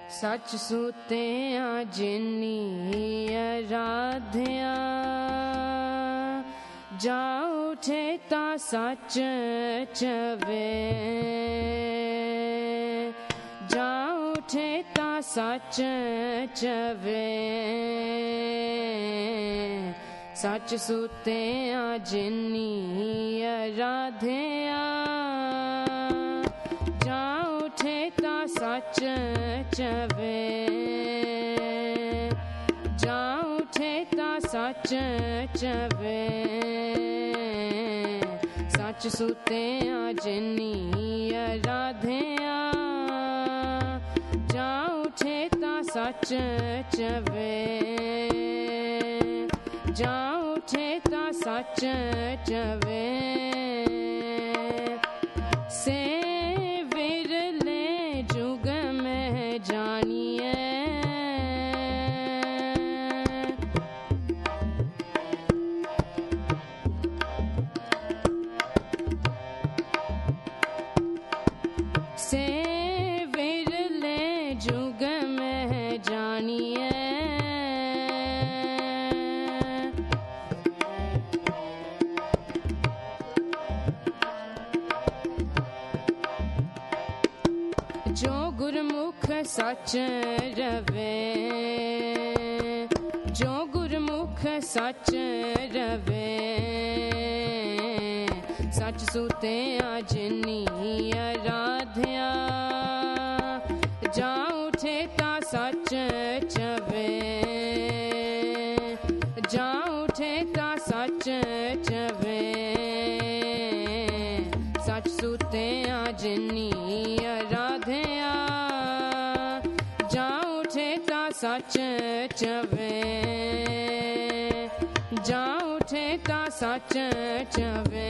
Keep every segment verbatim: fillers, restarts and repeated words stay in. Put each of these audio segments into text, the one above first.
सच सुतिया जिनी आराध्या, जा उठे ता सच चवे, जा उठे ता सच चवे। सच सुतिया जिनी आराध्या, जा उठे ता सच चवे, जा उठे ता सच चवे। सच सुतिया जिनी आराध्या, जा उठे ता सच चवे, जा उठे ता सच चवे। से विरले जुग में जानिए, से विरले जुग में जानिए। जो गुरमुख सच रवे, जो गुरमुख सच रवे। सच सुतिया जिनी आराध्या, जा उठे ता सच चवे, जा उठे ता सच चवे। सच सुतिया जिनी आराध्या, जा उठे ता सच चवे, जा उठे ता सच चवे।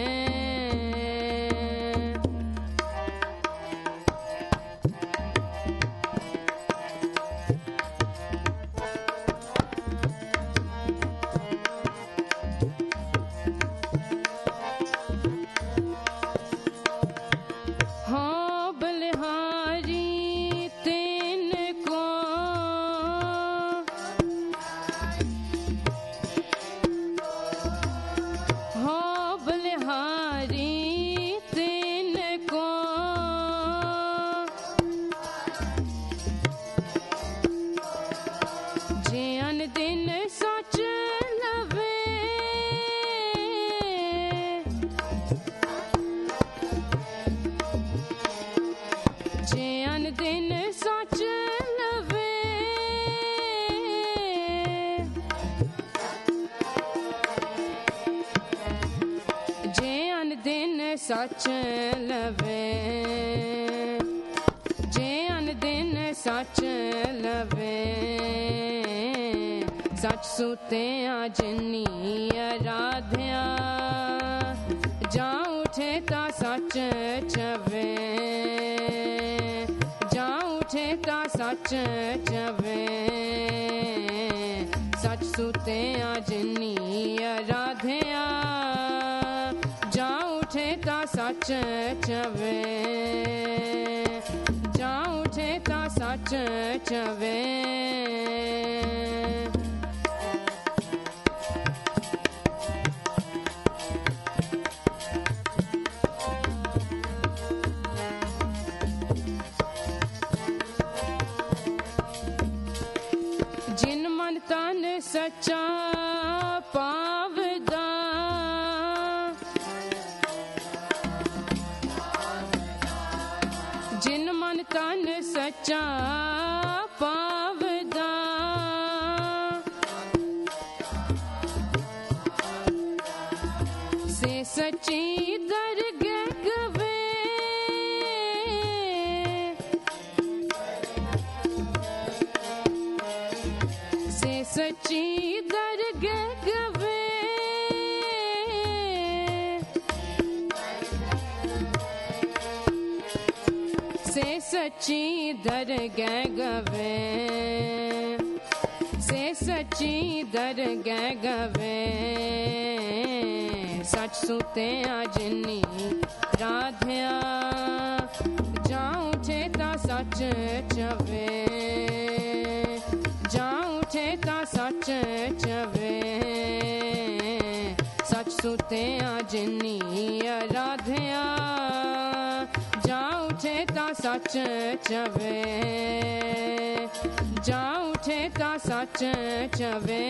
दिन सच लवे, जे अन दिन सच लवे। जे अन दिन सच लवे, जे अन दिन सच लवे। सच सुतिया जिनी आराध्या, जा उठे ता सच चवे, जा उठे ता सच चवे। सच सुतिया जिनी आराध्या, जा उठे ता सच चवे, जा उठे ता सच चवे। जिन मन तन सच्चा पावदा, जिन मन तन सच्चा पावदा। से सच्ची दरगह गवे, से सच्ची दरगह गवे। से सच्ची दरगह गवे, से सच्ची दरगह गवे। सच सुतिया जिनी राध्या, जा उठे ता सच चवे। वे सच सुतिया जिनी आराध्या जा उठे ता सच चवे जा उठे ता सच चवे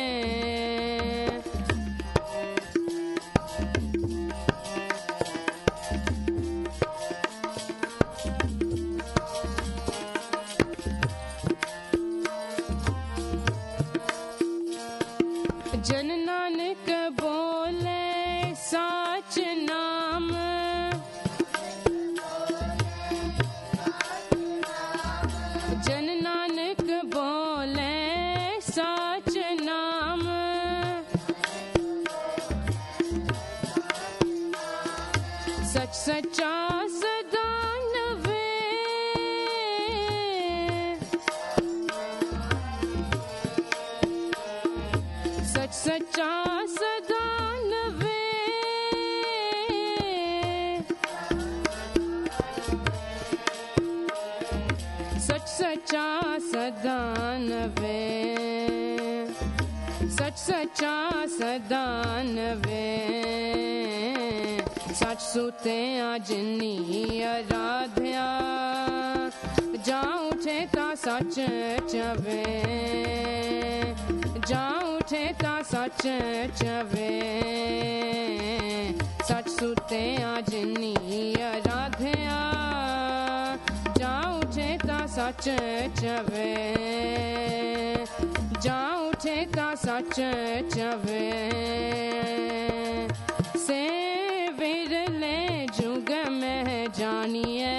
जन नानक बोले साच नाम जन नानक बोले साच नाम सच सच्चा सदा नवे सच सच्चा सदा नवे सच सच्चा सदा नवे सच सच्चा सदा नवे सच सुते जिनी आराध्या जा उठे ता सच चवे जा उठे ता सच चवे सच सुते जिनी आराध्या जा उठे ता सच चवे जा उठे ता सच चवे से विरले जुग में जानिए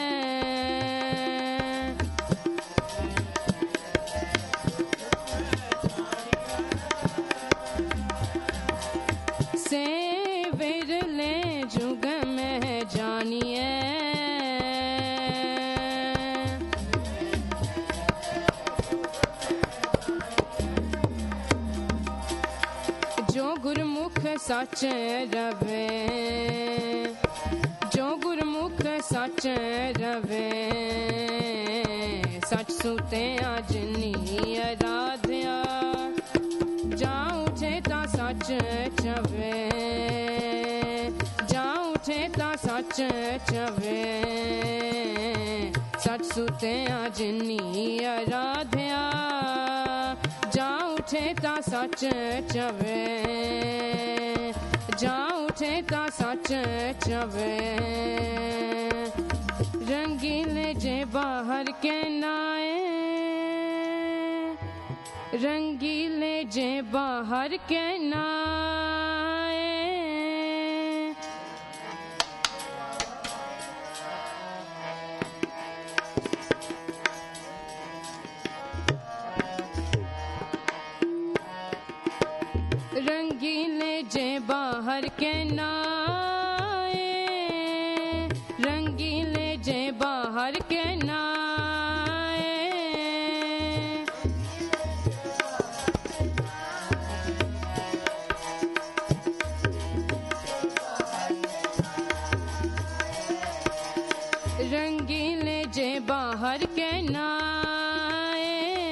से विरले जुग में जानिए जो गुरमुख सच रवे जो गुरमुख सच रवे सच सुते जिनी आराध्या जा उठे ता सच चवे जा उठे ता सच चवे सच सुते जिनी आराध्या जा उठे ता सच चवे जा उठे ता सच चवे रंगीले जे बाहर के नाए रंगीले जे बाहर के नाए रंगीले जे बाहर के नाए रंगीले जे बाहर के नाए रंगीले जे बाहर के नाए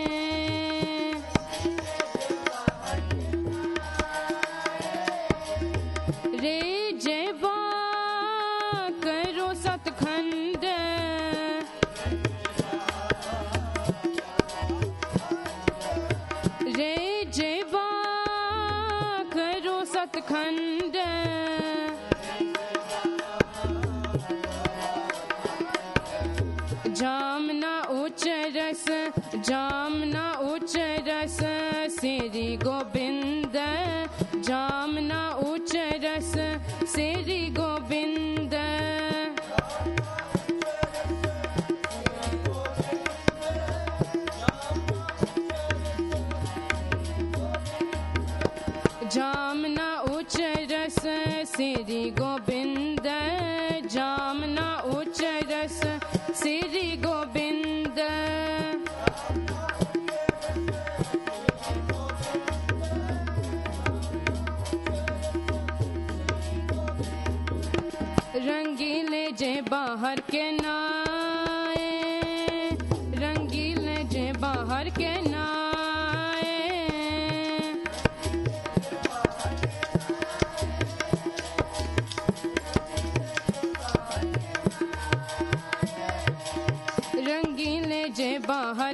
रे जेबा करो सतखंड रे जेबा करो सतखंड जामना उच्च रस जामना उच्च रस श्री गोविंद जामना उच्च रस श्री गोविंद जामना उच्च रस श्री गोविंद जामना उच्च रस श्री गोविंद रंगीले जे बाहर के नाए रंगीले जे बाहर के नाए